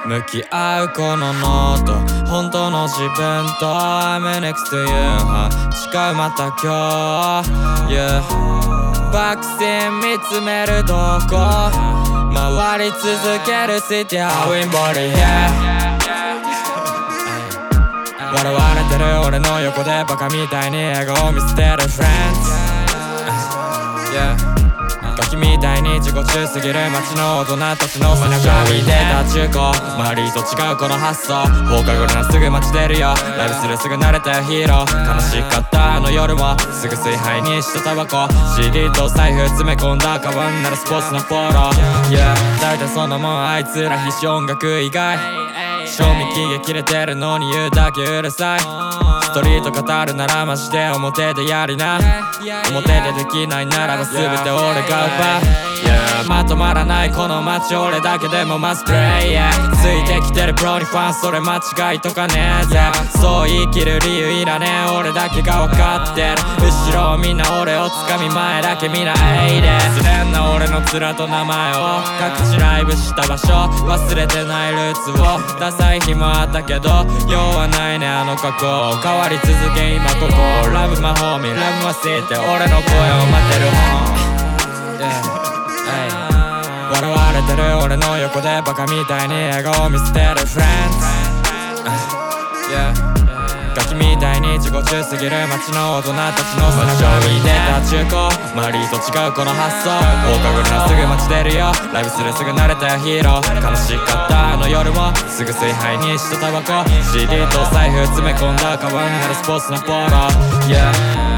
向き合うこのノート、本当の自分と I'm next to you、誓うまた今日、yeah、爆心見つめるどこ、回り続ける City How in body、yeah、笑われてる俺の横でバカみたいに笑顔見せてる Friends、yeah、ガキみたいに自己中すぎる街の大人たちの背中見てた中高、周りと違うこの発想、放課後なすぐ街出るよ、ライブするすぐ慣れたよヒーロー、悲しかったあの夜もすぐ炊飯にしたタバコ、 CD と財布詰め込んだカバンならスポーツのポロ、yeah、大体そんなもんあいつら必死音楽以外、賞味期限切れてるのに言うだけうるさい、ストリート語るならマジで表でやりな、表でできないならば全て俺が奪う、yeah、まとまらないこの街俺だけでもマスプレイ、yeah、ついてきてるプロにファンそれ間違いとかねえぜ、そう言い切る理由いらねえ俺だけが分かってる、後ろをみんな俺をつかみ前だけ見ないで、失恋な俺の面と名前を各地ライブした場所、忘れてないルーツをダサい日もあったけど用はないねあの過去、変わり続け今ここ Love my homie Love my city 俺の声を待てる本、yeah、笑われてる俺の横でバカみたいに笑顔見せてる Friends、yeah、ガキみたいに自己中すぎる街の大人たちの背中見てた中高、周りと違うこの発想、放課後なすぐ街出るよ、ライブするすぐ慣れたよヒーロー、悲しかったあの夜もすぐ炊飯にしたタバコ、 CD と財布詰め込んだカバンならスポーツのポロ、yeah